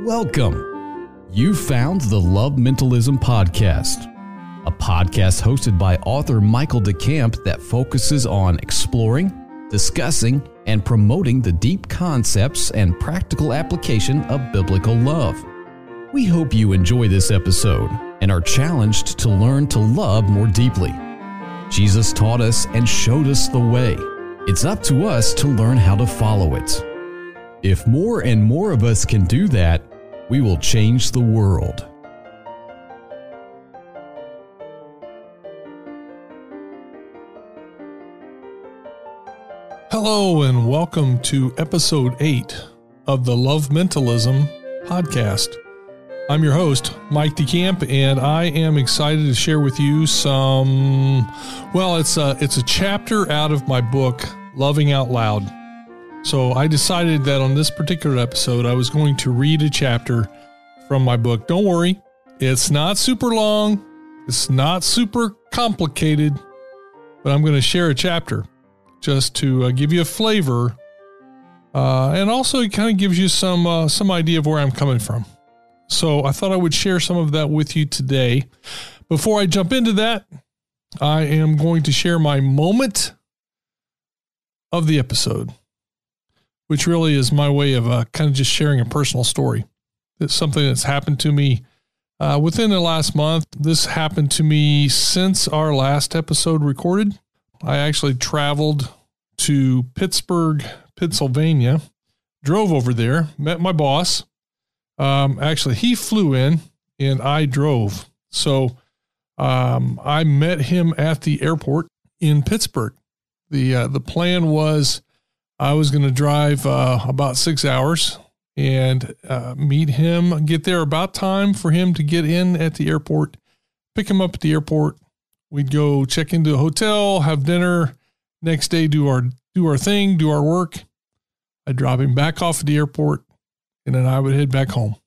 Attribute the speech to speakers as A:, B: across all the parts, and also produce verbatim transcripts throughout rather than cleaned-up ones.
A: Welcome. You found the Love Mentalism Podcast, a podcast hosted by author Michael DeCamp that focuses on exploring, discussing, and promoting the deep concepts and practical application of biblical love. We hope you enjoy this episode and are challenged to learn to love more deeply. Jesus taught us and showed us the way. It's up to us to learn how to follow it. If more and more of us can do that, we will change the world.
B: Hello and welcome to episode eight of the Love Mentalism Podcast. I'm your host, Mike DeCamp, and I am excited to share with you some, well, it's a, it's a chapter out of my book, Loving Out Loud. So I decided that on this particular episode, I was going to read a chapter from my book. Don't worry, it's not super long, it's not super complicated, but I'm going to share a chapter just to uh, give you a flavor, uh, and also it kind of gives you some uh, some idea of where I'm coming from. So I thought I would share some of that with you today. Before I jump into that, I am going to share my moment of the episode, which really is my way of uh, kind of just sharing a personal story. It's something that's happened to me uh, within the last month. This happened to me since our last episode recorded. I actually traveled to Pittsburgh, Pennsylvania, drove over there, met my boss. Um, actually, he flew in and I drove. So um, I met him at the airport in Pittsburgh. The uh, the plan was I was going to drive uh, about six hours and uh, meet him, get there about time for him to get in at the airport, pick him up at the airport. We'd go check into a hotel, have dinner, next day do our do our thing, do our work. I'd drop him back off at the airport, and then I would head back home.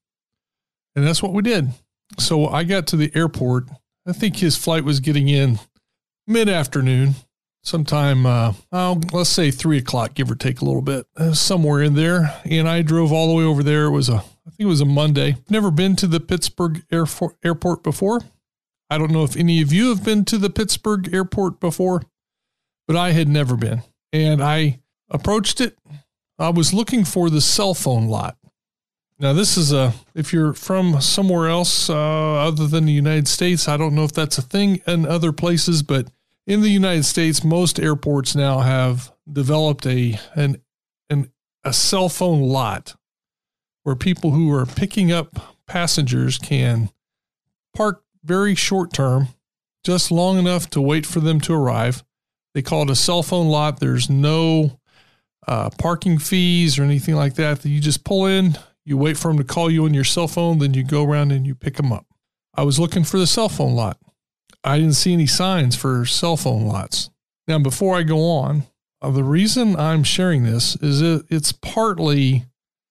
B: And that's what we did. So I got to the airport. I think his flight was getting in mid-afternoon. Sometime, uh, oh, let's say three o'clock, give or take a little bit, uh, somewhere in there. And I drove all the way over there. It was a, I think it was a Monday. Never been to the Pittsburgh Airfor- airport before. I don't know if any of you have been to the Pittsburgh airport before, but I had never been. And I approached it. I was looking for the cell phone lot. Now, this is a, if you're from somewhere else uh, other than the United States, I don't know if that's a thing in other places, but in the United States, most airports now have developed a an, an a cell phone lot where people who are picking up passengers can park very short term, just long enough to wait for them to arrive. They call it a cell phone lot. There's no uh, parking fees or anything like that. You just pull in, you wait for them to call you on your cell phone, then you go around and you pick them up. I was looking for the cell phone lot. I didn't see any signs for cell phone lots. Now, before I go on, uh, the reason I'm sharing this is it, it's partly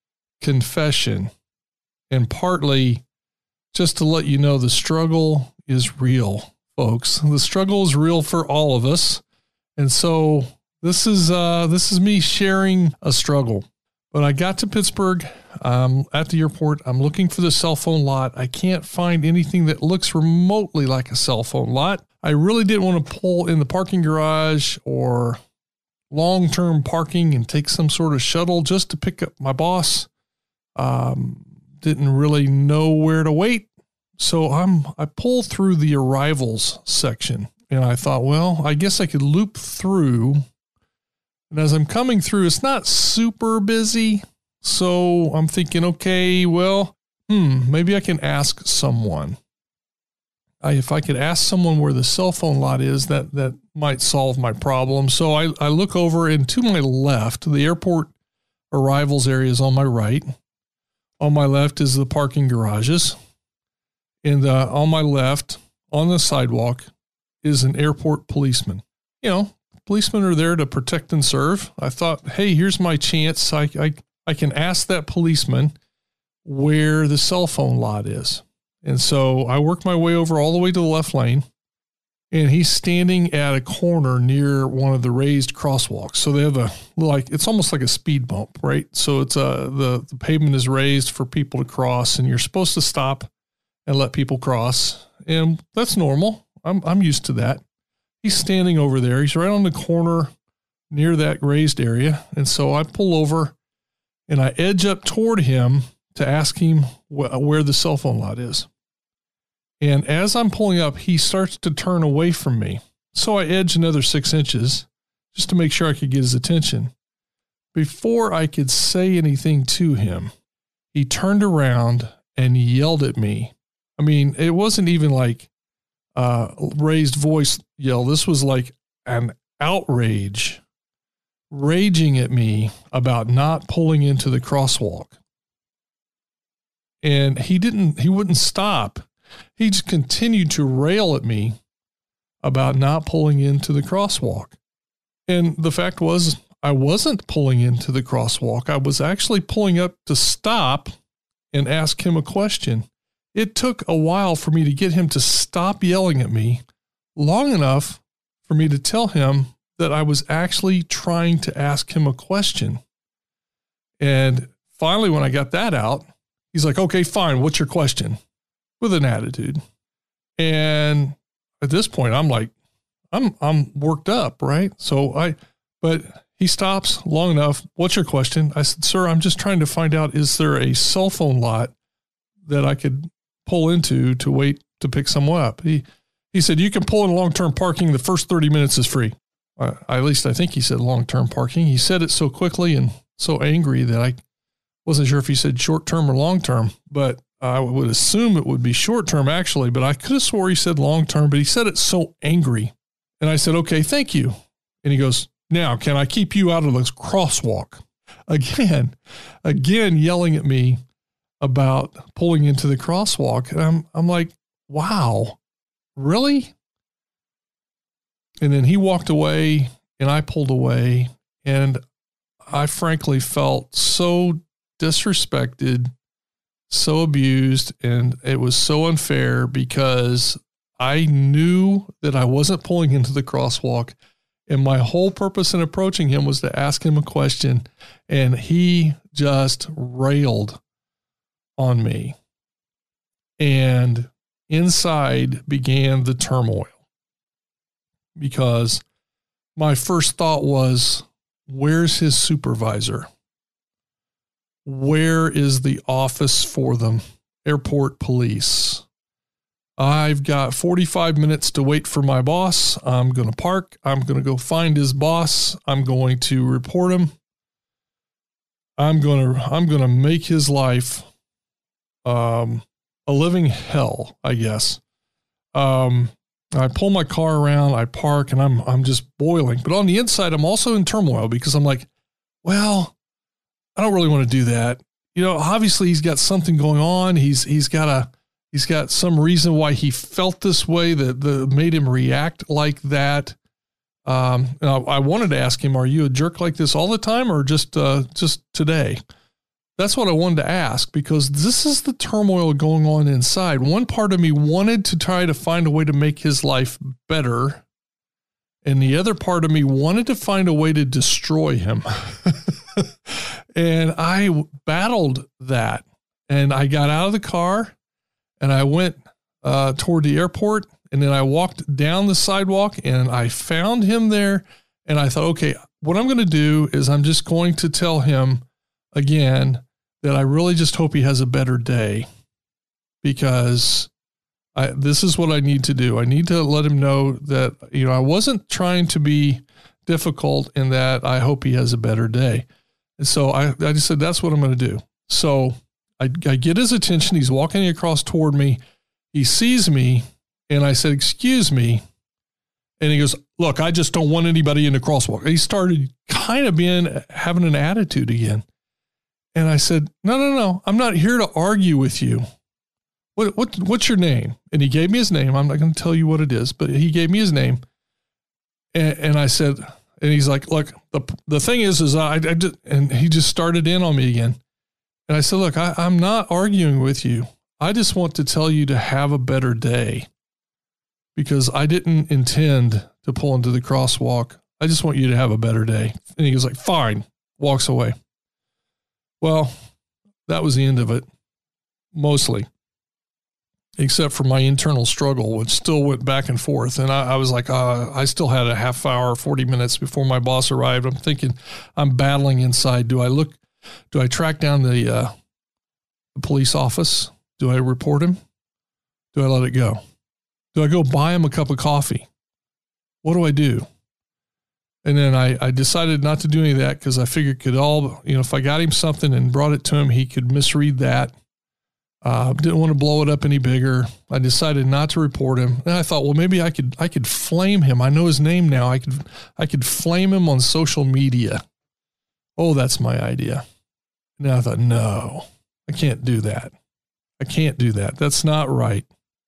B: confession and partly just to let you know the struggle is real, folks. The struggle is real for all of us. And so this is uh, this is me sharing a struggle. But I got to Pittsburgh um, at the airport. I'm looking for the cell phone lot. I can't find anything that looks remotely like a cell phone lot. I really didn't want to pull in the parking garage or long-term parking and take some sort of shuttle just to pick up my boss. Um, didn't really know where to wait. So I'm I pull through the arrivals section and I thought, well, I guess I could loop through. And as I'm coming through, it's not super busy. So I'm thinking, okay, well, hmm, maybe I can ask someone. I, if I could ask someone where the cell phone lot is, that, that might solve my problem. So I, I look over and to my left, the airport arrivals area is on my right. On my left is the parking garages. And uh, on my left, on the sidewalk, is an airport policeman. You know, policemen are there to protect and serve. I thought, hey, here's my chance. I, I, I can ask that policeman where the cell phone lot is. And so I worked my way over all the way to the left lane. And he's standing at a corner near one of the raised crosswalks. So they have a, like, it's almost like a speed bump, right? So it's a, the, the pavement is raised for people to cross, and you're supposed to stop and let people cross. And that's normal. I'm, I'm used to that. He's standing over there. He's right on the corner near that raised area. And so I pull over and I edge up toward him to ask him wh- where the cell phone lot is. And as I'm pulling up, he starts to turn away from me. So I edge another six inches just to make sure I could get his attention. Before I could say anything to him, he turned around and yelled at me. I mean, it wasn't even like a raised voice yell. This was like an outrage, raging at me about not pulling into the crosswalk. And he didn't, he wouldn't stop. He just continued to rail at me about not pulling into the crosswalk. And the fact was, I wasn't pulling into the crosswalk. I was actually pulling up to stop and ask him a question. It took a while for me to get him to stop yelling at me, long enough for me to tell him that I was actually trying to ask him a question. And finally, when I got that out, he's like, okay, fine. What's your question? With an attitude. And at this point, I'm like, I'm, I'm worked up, right? So I, but he stops long enough. What's your question? I said, sir, I'm just trying to find out, is there a cell phone lot that I could pull into to wait to pick someone up? He, he said, you can pull in long-term parking. The first thirty minutes is free. Uh, at least I think he said long-term parking. He said it so quickly and so angry that I wasn't sure if he said short-term or long-term, but I would assume it would be short-term actually, but I could have swore he said long-term, but he said it so angry. And I said, okay, thank you. And he goes, now, can I keep you out of this crosswalk? Again, again, yelling at me about pulling into the crosswalk. And I'm, I'm like, wow, really? And then he walked away and I pulled away, and I frankly felt so disrespected, so abused, and it was so unfair because I knew that I wasn't pulling into the crosswalk, and my whole purpose in approaching him was to ask him a question, and he just railed on me. And inside began the turmoil, because my first thought was, where's his supervisor? Where is the office for them? Airport police. I've got forty-five minutes to wait for my boss. I'm going to park. I'm going to go find his boss. I'm going to report him. I'm going to, I'm going to make his life, um, a living hell, I guess. Um, I pull my car around, I park, and I'm, I'm just boiling, but on the inside, I'm also in turmoil because I'm like, well, I don't really want to do that. You know, obviously he's got something going on. He's, he's got a, he's got some reason why he felt this way that, that made him react like that. Um, and I, I wanted to ask him, are you a jerk like this all the time or just, uh, just today? That's what I wanted to ask, because this is the turmoil going on inside. One part of me wanted to try to find a way to make his life better, and the other part of me wanted to find a way to destroy him. And I battled that, and I got out of the car and I went uh, toward the airport, and then I walked down the sidewalk and I found him there, and I thought, okay, what I'm going to do is I'm just going to tell him again that I really just hope he has a better day, because I, this is what I need to do. I need to let him know that, you know, I wasn't trying to be difficult, in that I hope he has a better day. And so I, I just said, that's what I'm going to do. So I, I get his attention. He's walking across toward me. He sees me, and I said, excuse me. And he goes, look, I just don't want anybody in the crosswalk. He started kind of being, having an attitude again. And I said, no, no, no, I'm not here to argue with you. What, what, what's your name? And he gave me his name. I'm not going to tell you what it is, but he gave me his name. And, and I said, and he's like, look, the, the thing is, is I, I just, and he just started in on me again. And I said, look, I, I'm not arguing with you. I just want to tell you to have a better day, because I didn't intend to pull into the crosswalk. I just want you to have a better day. And he goes like, fine, walks away. Well, that was the end of it, mostly, except for my internal struggle, which still went back and forth. And I, I was like, uh, I still had a half hour, forty minutes before my boss arrived. I'm thinking, I'm battling inside. Do I look, do I track down the, uh, the police office? Do I report him? Do I let it go? Do I go buy him a cup of coffee? What do I do? And then I, I decided not to do any of that because I figured could all, you know, if I got him something and brought it to him, he could misread that. Uh, didn't want to blow it up any bigger. I decided not to report him. And I thought, well, maybe I could, I could flame him. I know his name now. I could, I could flame him on social media. Oh, that's my idea. And I thought, no, I can't do that. I can't do that. That's not right.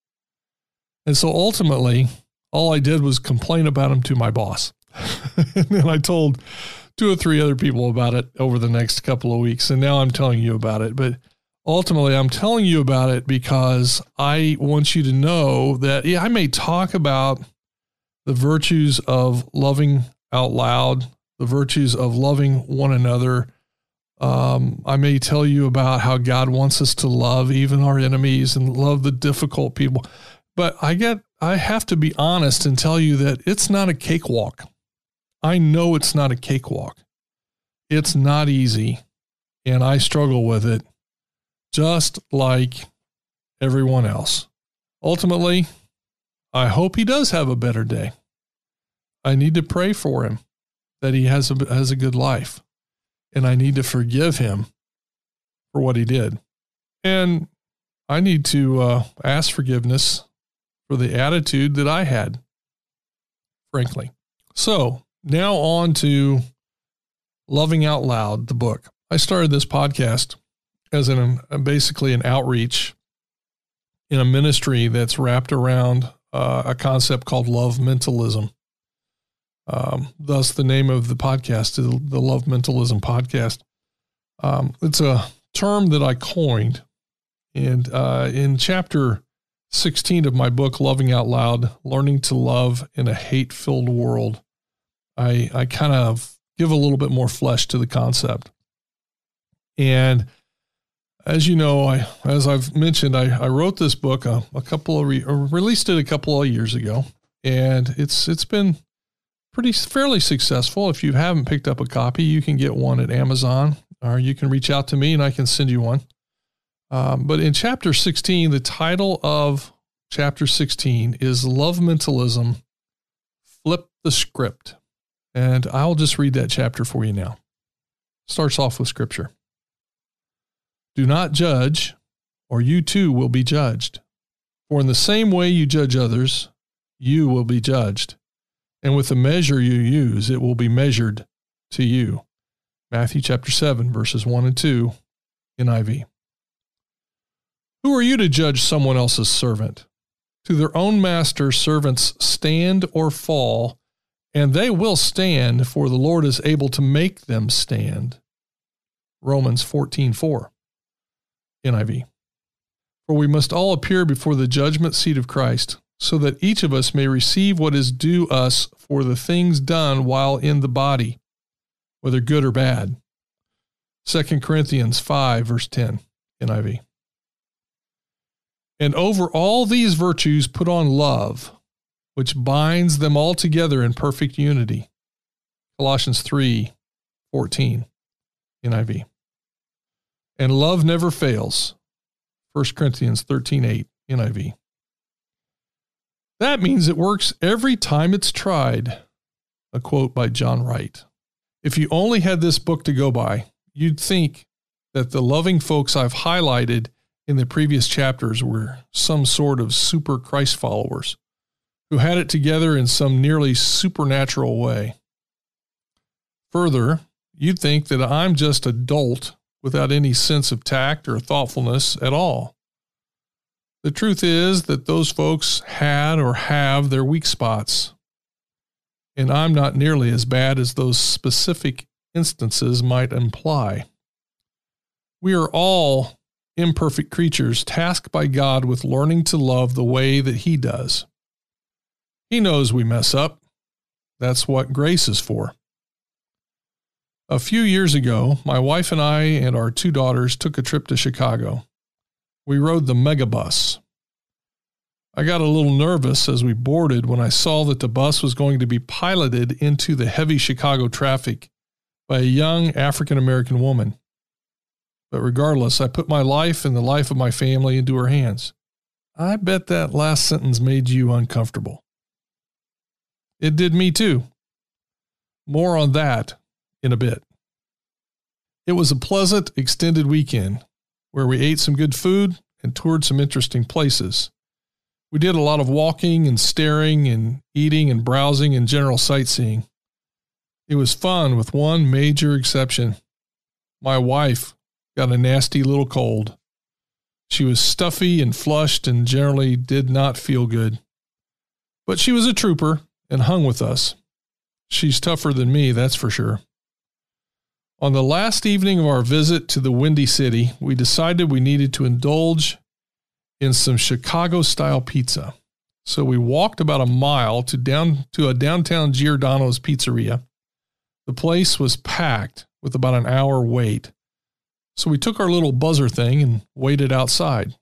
B: And so ultimately, all I did was complain about him to my boss. And then I told two or three other people about it over the next couple of weeks. And now I'm telling you about it. But ultimately, I'm telling you about it because I want you to know that, yeah, I may talk about the virtues of loving out loud, the virtues of loving one another. Um, I may tell you about how God wants us to love even our enemies and love the difficult people. But I get, I have to be honest and tell you that it's not a cakewalk. I know it's not a cakewalk. It's not easy, and I struggle with it just like everyone else. Ultimately, I hope he does have a better day. I need to pray for him that he has a, has a good life, and I need to forgive him for what he did. And I need to uh, ask forgiveness for the attitude that I had, frankly. So now on to Loving Out Loud, the book. I started this podcast as an basically an outreach in a ministry that's wrapped around uh, a concept called love mentalism. Um, thus, the name of the podcast is the Love Mentalism Podcast. Um, it's a term that I coined, and uh, in chapter sixteen of my book, Loving Out Loud, Learning to Love in a Hate-Filled World, I, I kind of give a little bit more flesh to the concept. And as you know, I, as I've mentioned, I, I wrote this book a, a couple of, re, or released it a couple of years ago, and it's it's been pretty fairly successful. If you haven't picked up a copy, you can get one at Amazon, or you can reach out to me and I can send you one. Um, but in chapter sixteen, the title of chapter sixteen is Love Mentalism, Flip the Script. And I'll just read that chapter for you now. Starts off with scripture. Do not judge, or you too will be judged. For in the same way you judge others, you will be judged. And with the measure you use, it will be measured to you. Matthew chapter seven, verses one and two, N I V. Who are you to judge someone else's servant? To their own master, servants stand or fall, and they will stand, for the Lord is able to make them stand. Romans fourteen four, N I V. For we must all appear before the judgment seat of Christ, so that each of us may receive what is due us for the things done while in the body, whether good or bad. Second Corinthians five, verse ten, N I V. And over all these virtues put on love, which binds them all together in perfect unity. Colossians three fourteen, N I V. And love never fails. First Corinthians thirteen eight, N I V. That means it works every time it's tried. A quote by John Wright. If you only had this book to go by, you'd think that the loving folks I've highlighted in the previous chapters were some sort of super Christ followers who had it together in some nearly supernatural way. Further, you'd think that I'm just a dolt without any sense of tact or thoughtfulness at all. The truth is that those folks had or have their weak spots, and I'm not nearly as bad as those specific instances might imply. We are all imperfect creatures tasked by God with learning to love the way that He does. He knows we mess up. That's what grace is for. A few years ago, my wife and I and our two daughters took a trip to Chicago. We rode the megabus. I got a little nervous as we boarded when I saw that the bus was going to be piloted into the heavy Chicago traffic by a young African-American woman. But regardless, I put my life and the life of my family into her hands. I bet that last sentence made you uncomfortable. It did me too. More on that in a bit. It was a pleasant, extended weekend where we ate some good food and toured some interesting places. We did a lot of walking and staring and eating and browsing and general sightseeing. It was fun with one major exception. My wife got a nasty little cold. She was stuffy and flushed and generally did not feel good. But she was a trooper and hung with us. She's tougher than me, that's for sure. On the last evening of our visit to the Windy City, we decided we needed to indulge in some Chicago-style pizza. So we walked about a mile to down to a downtown Giordano's Pizzeria. The place was packed with about an hour wait. So we took our little buzzer thing and waited outside.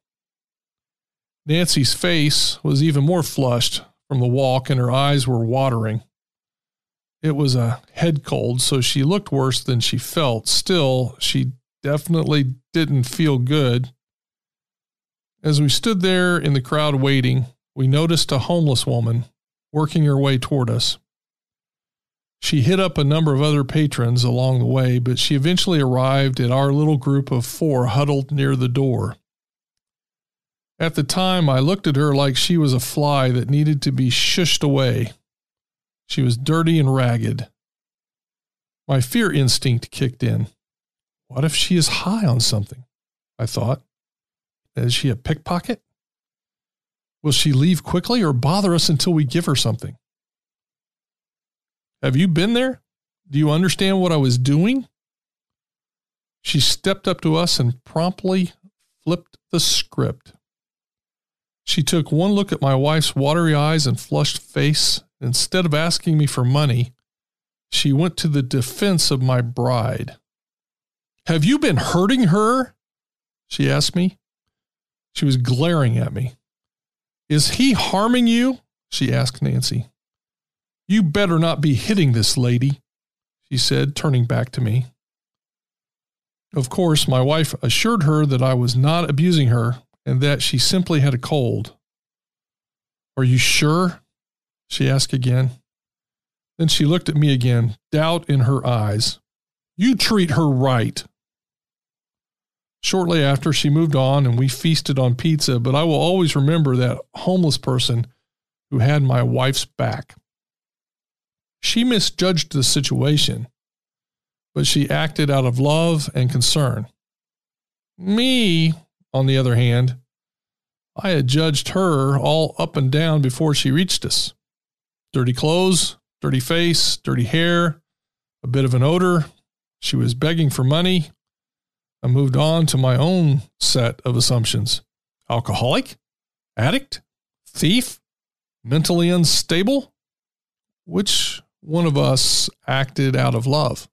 B: Nancy's face was even more flushed from the walk and her eyes were watering. It was a head cold, so she looked worse than she felt. Still, she definitely didn't feel good. As we stood there in the crowd waiting, we noticed a homeless woman working her way toward us. She hit up a number of other patrons along the way, but she eventually arrived at our little group of four huddled near the door. At the time, I looked at her like she was a fly that needed to be shushed away. She was dirty and ragged. My fear instinct kicked in. What if she is high on something? I thought. Is she a pickpocket? Will she leave quickly or bother us until we give her something? Have you been there? Do you understand what I was doing? She stepped up to us and promptly flipped the script. She took one look at my wife's watery eyes and flushed face. Instead of asking me for money, she went to the defense of my bride. Have you been hurting her? She asked me. She was glaring at me. Is he harming you? She asked Nancy. You better not be hitting this lady, she said, turning back to me. Of course, my wife assured her that I was not abusing her and that she simply had a cold. Are you sure? She asked again. Then she looked at me again, doubt in her eyes. You treat her right. Shortly after, she moved on and we feasted on pizza, but I will always remember that homeless person who had my wife's back. She misjudged the situation, but she acted out of love and concern. Me, on the other hand, I had judged her all up and down before she reached us. Dirty clothes, dirty face, dirty hair, a bit of an odor. She was begging for money. I moved on to my own set of assumptions. Alcoholic? Addict? Thief? Mentally unstable? Which one of us acted out of love?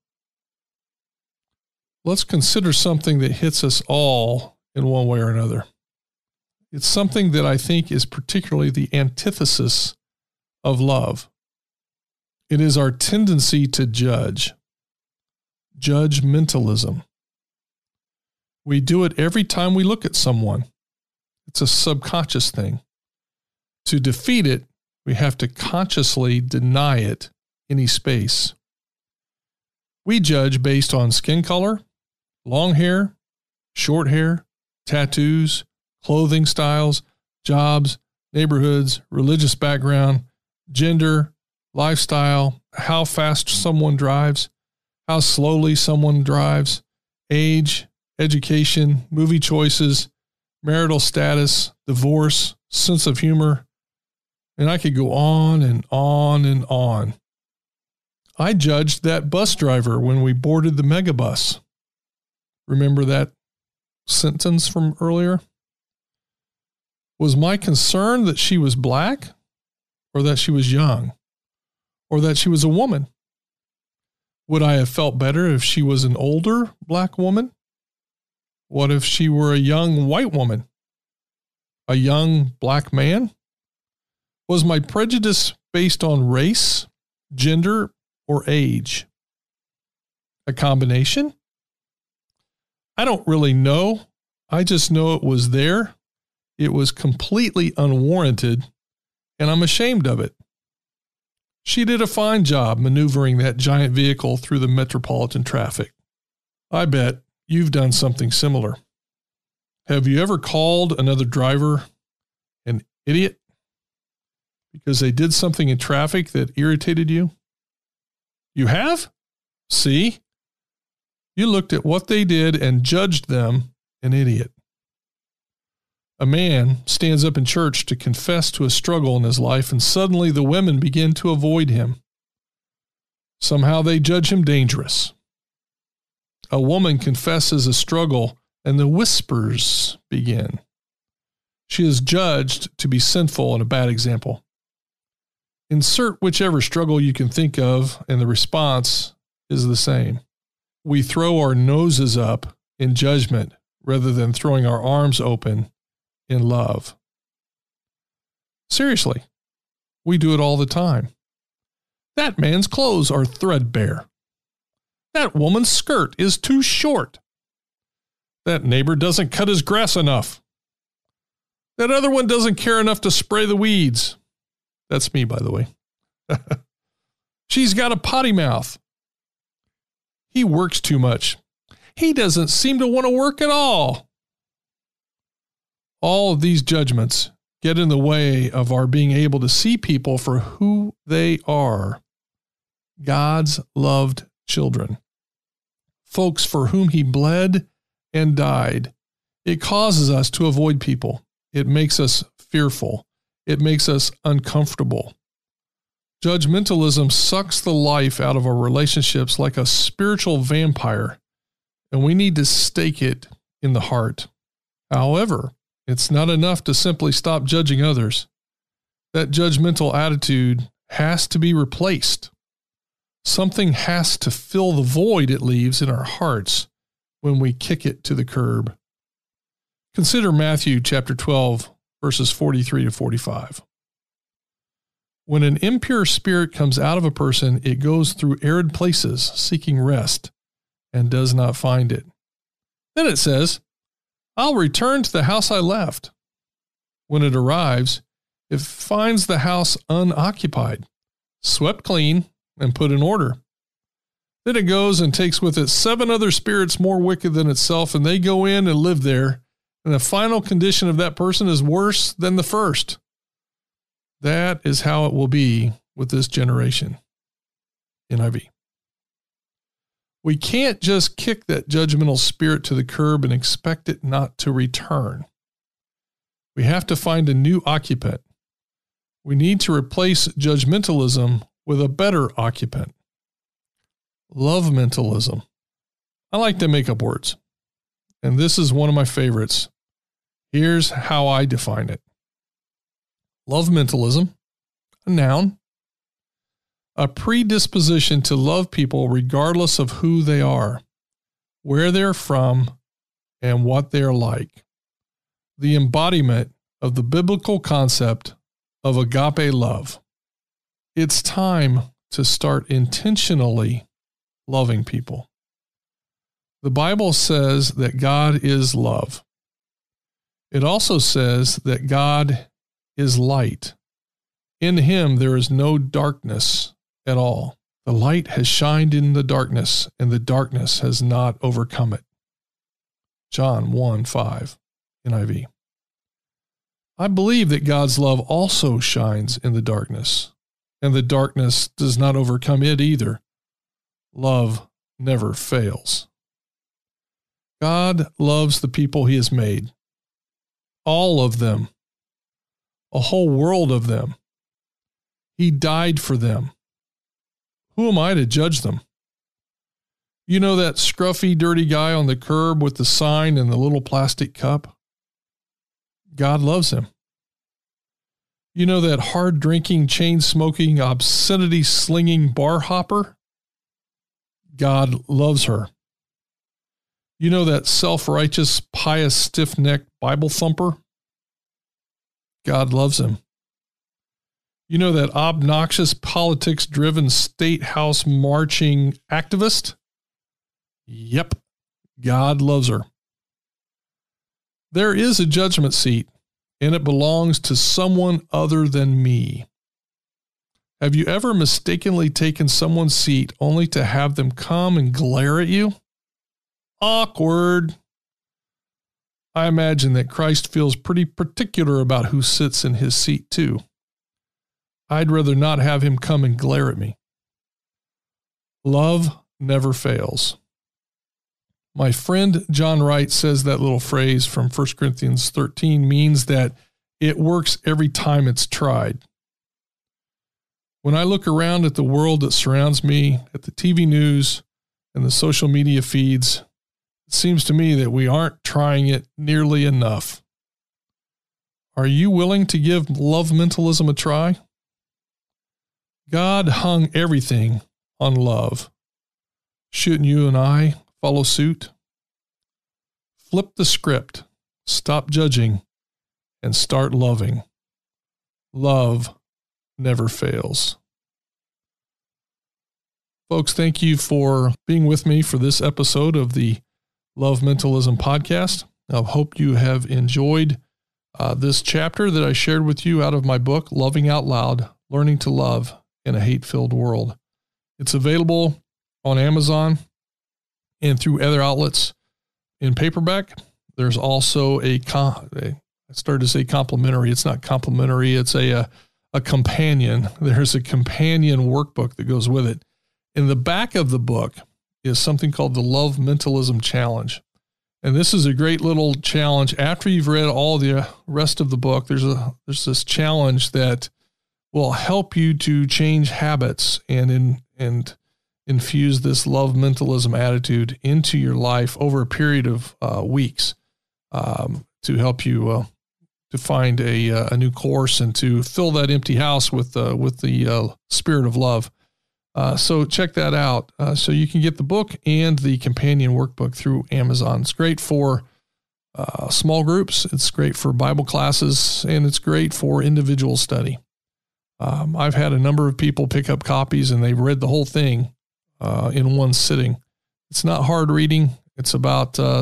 B: Let's consider something that hits us all in one way or another. It's something that I think is particularly the antithesis of love. It is our tendency to judge. Judgmentalism. We do it every time we look at someone. It's a subconscious thing. To defeat it, we have to consciously deny it any space. We judge based on skin color, long hair, short hair, tattoos, clothing styles, jobs, neighborhoods, religious background, gender, lifestyle, how fast someone drives, how slowly someone drives, age, education, movie choices, marital status, divorce, sense of humor, and I could go on and on and on. I judged that bus driver when we boarded the megabus. Remember that sentence from earlier? Was my concern that she was black? or that she was young, or that she was a woman? Would I have felt better if she was an older black woman? What if she were a young white woman? A young black man? Was my prejudice based on race, gender, or age? A combination? I don't really know. I just know it was there. It was completely unwarranted, and I'm ashamed of it. She did a fine job maneuvering that giant vehicle through the metropolitan traffic. I bet you've done something similar. Have you ever called another driver an idiot because they did something in traffic that irritated you? You have? See? You looked at what they did and judged them an idiot. A man stands up in church to confess to a struggle in his life, and suddenly the women begin to avoid him. Somehow they judge him dangerous. A woman confesses a struggle, and the whispers begin. She is judged to be sinful and a bad example. Insert whichever struggle you can think of, and the response is the same. We throw our noses up in judgment rather than throwing our arms open in love. Seriously, we do it all the time. That man's clothes are threadbare. That woman's skirt is too short. That neighbor doesn't cut his grass enough. That other one doesn't care enough to spray the weeds. That's me, by the way. She's got a potty mouth. He works too much. He doesn't seem to want to work at all. All of these judgments get in the way of our being able to see people for who they are. God's loved children. Folks for whom he bled and died. It causes us to avoid people. It makes us fearful. It makes us uncomfortable. Judgmentalism sucks the life out of our relationships like a spiritual vampire, and we need to stake it in the heart. However, it's not enough to simply stop judging others. That judgmental attitude has to be replaced. Something has to fill the void it leaves in our hearts when we kick it to the curb. Consider Matthew chapter twelve, verses forty-three to forty-five. When an impure spirit comes out of a person, it goes through arid places seeking rest and does not find it. Then it says, I'll return to the house I left. When it arrives, it finds the house unoccupied, swept clean, and put in order. Then it goes and takes with it seven other spirits more wicked than itself, and they go in and live there, and the final condition of that person is worse than the first. That is how it will be with this generation. N I V. We can't just kick that judgmental spirit to the curb and expect it not to return. We have to find a new occupant. We need to replace judgmentalism with a better occupant. Love-mentalism. I like to make up words, and this is one of my favorites. Here's how I define it. Love-mentalism, a noun, a predisposition to love people regardless of who they are, where they're from, and what they're like. The embodiment of the biblical concept of agape love. It's time to start intentionally loving people. The Bible says that God is love. It also says that God is light. In him there is no darkness at all. The light has shined in the darkness, and the darkness has not overcome it. John one five, N I V. I believe that God's love also shines in the darkness, and the darkness does not overcome it either. Love never fails. God loves the people he has made. All of them. A whole world of them. He died for them. Who am I to judge them? You know that scruffy, dirty guy on the curb with the sign and the little plastic cup? God loves him. You know that hard-drinking, chain-smoking, obscenity-slinging bar hopper? God loves her. You know that self-righteous, pious, stiff-necked Bible thumper? God loves him. You know that obnoxious, politics-driven, state house marching activist? Yep, God loves her. There is a judgment seat, and it belongs to someone other than me. Have you ever mistakenly taken someone's seat only to have them come and glare at you? Awkward. I imagine that Christ feels pretty particular about who sits in his seat too. I'd rather not have him come and glare at me. Love never fails. My friend John Wright says that little phrase from First Corinthians thirteen means that it works every time it's tried. When I look around at the world that surrounds me, at the T V news and the social media feeds, it seems to me that we aren't trying it nearly enough. Are you willing to give love mentalism a try? God hung everything on love. Shouldn't you and I follow suit? Flip the script, stop judging, and start loving. Love never fails. Folks, thank you for being with me for this episode of the Love Mentalism podcast. I hope you have enjoyed uh, this chapter that I shared with you out of my book, Loving Out Loud, Learning to Love in a Hate-Filled World. It's available on Amazon and through other outlets in paperback. There's also a, a I started to say complimentary. It's not complimentary. It's a, a, a companion. There's a companion workbook that goes with it. In the back of the book is something called the Love Mentalism Challenge. And this is a great little challenge. After you've read all the rest of the book, there's a there's this challenge that will help you to change habits and in and infuse this love mentalism attitude into your life over a period of uh, weeks um, to help you uh, to find a a new course and to fill that empty house with uh, with the uh, spirit of love. Uh, so check that out. Uh, so you can get the book and the companion workbook through Amazon. It's great for uh, small groups. It's great for Bible classes, and it's great for individual study. Um, I've had a number of people pick up copies, and they've read the whole thing uh, in one sitting. It's not hard reading. It's about, uh,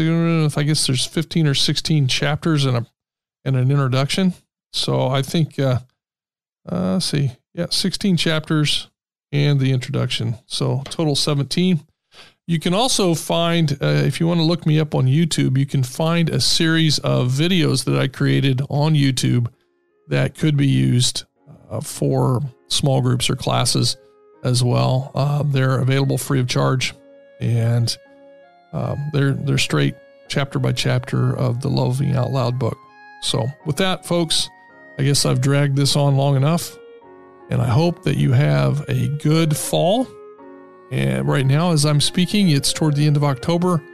B: I guess there's fifteen or sixteen chapters and a and an introduction. So I think, uh, uh, let's see, yeah, sixteen chapters and the introduction. So total seventeen. You can also find, uh, if you want to look me up on YouTube, you can find a series of videos that I created on YouTube that could be used uh, for small groups or classes as well. Uh, they're available free of charge, and um, they're they're straight chapter by chapter of the Loving Out Loud book. So with that, folks, I guess I've dragged this on long enough. And I hope that you have a good fall. And right now, as I'm speaking, it's toward the end of October.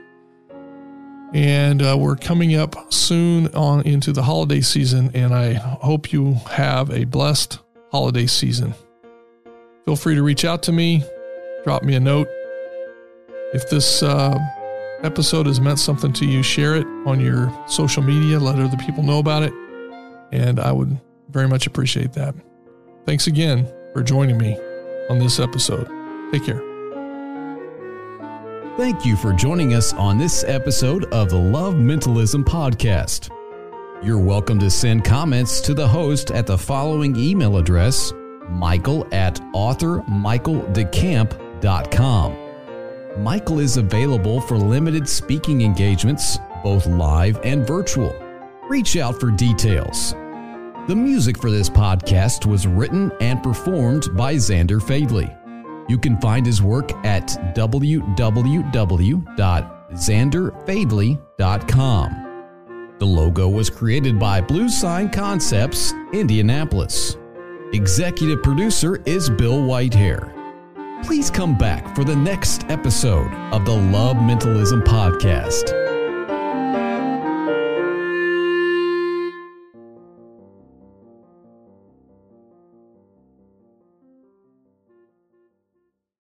B: And uh, we're coming up soon on into the holiday season. And I hope you have a blessed holiday season. Feel free to reach out to me. Drop me a note. If this uh, episode has meant something to you, share it on your social media. Let other people know about it. And I would very much appreciate that. Thanks again for joining me on this episode. Take care.
A: Thank you for joining us on this episode of the Love Mentalism podcast. You're welcome to send comments to the host at the following email address, michael at author michael decamp dot com. Michael is available for limited speaking engagements, both live and virtual. Reach out for details. The music for this podcast was written and performed by Xander Fadley. You can find his work at w w w dot xander fadley dot com. The logo was created by Blue Sign Concepts, Indianapolis. Executive producer is Bill Whitehair. Please come back for the next episode of the Love Mentalism podcast.